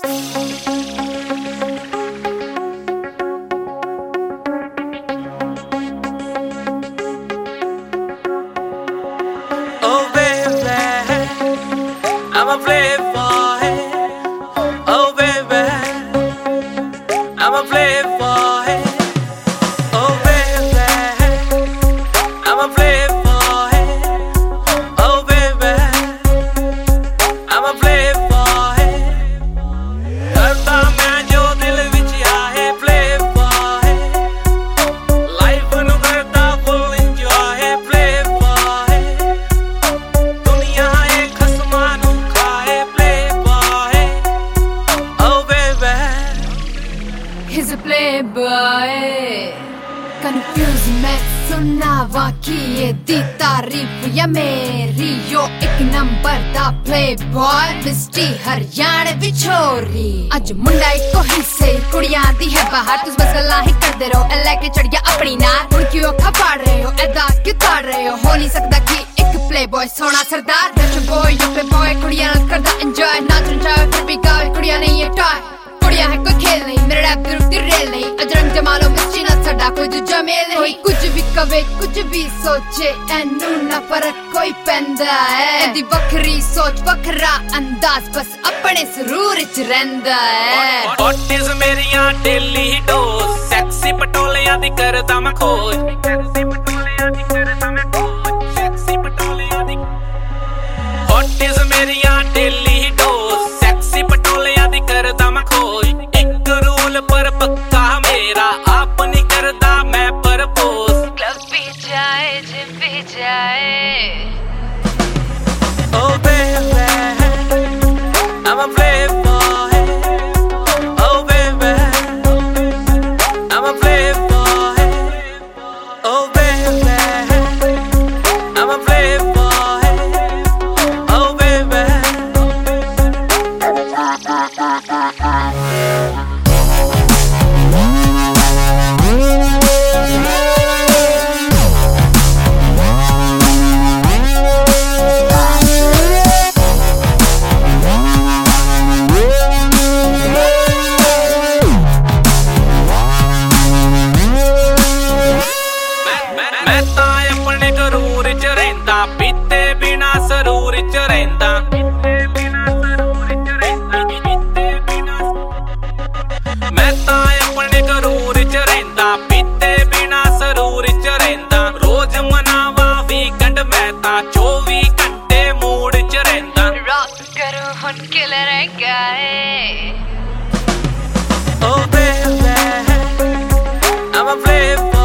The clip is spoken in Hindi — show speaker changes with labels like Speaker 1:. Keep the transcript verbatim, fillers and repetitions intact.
Speaker 1: Oh baby, I'm a playboy. Oh baby, I'm a playboy. Oh baby, I'm a playboy. Oh baby, I'm a playboy. करता मैं जो दिल विच आहे playboy. Life nu करता full enjoy playboy. दुनिया एक खस्मा nu खाए playboy. Oh baby,
Speaker 2: he's a playboy. Confuse मैं सुनना वाकी ये दी तारीफ या मेरी यो एक नंबर दा playboy मिस्टी हरियाणे बिछोरी अज मुंडा इको हिस्से कुड़ियां दी है बाहर तुस बस गल्लां ही करदे रहो ए लेके चढ़ गया अपनी नार हुण क्यों अखा पाड़ रहे हो ऐदा क्यों ताड़ रहे हो हो नहीं सकदा कि एक playboy सोना सरदार रश बॉय यो पे बॉय कुड़ियां नाल करदा एंजॉय नाचन जाए फिर भी गावे कुड़ियां नहीं ये टॉय कुड़ियां है कोई खेल नहीं मेरे रैप ग्रुप दी रेल नहीं अजरंग जमालो मिस्टी ना साडा कोई दूजा मेल नहीं कुछ भी कवे कुछ भी सोचे एनू ना फर्क कोई पैंदा है एदी वखरी सोच वखरा अंदाज बस अपने सुरूर च रहिंदा है
Speaker 1: हॉटिस मेरियां डेली डोज सेक्सी पटोलियां दी करदा मैं खोज सेक्सी पटोलियां दी करदा मैं खोज सेक्सी पटोलियां दी हॉटिस मेरियां डेली डोज सेक्सी पटोलियां दी करदा मैं खोज एक रूल पर पक्का मेरा आप नहीं करदा मैं परपोज
Speaker 2: क्लब भी जाए जिम भी जाए
Speaker 1: Oh baby, I'm a playboy. Oh baby, I'm a playboy. Oh baby, I'm a playboy. Oh baby. मैं तां अपने गरूर च रहिंदा पीते बिना सरूर च रहिंदा मैं तां अपने गरूर च रहिंदा पीते बिना सरूर च रहिंदा रोज मनावा वीकेंड मैं तां चौबी घंटे मूड च रहिंदा
Speaker 2: रॉक करो हुन किलर गाए
Speaker 1: Oh baby, I'm a playboy.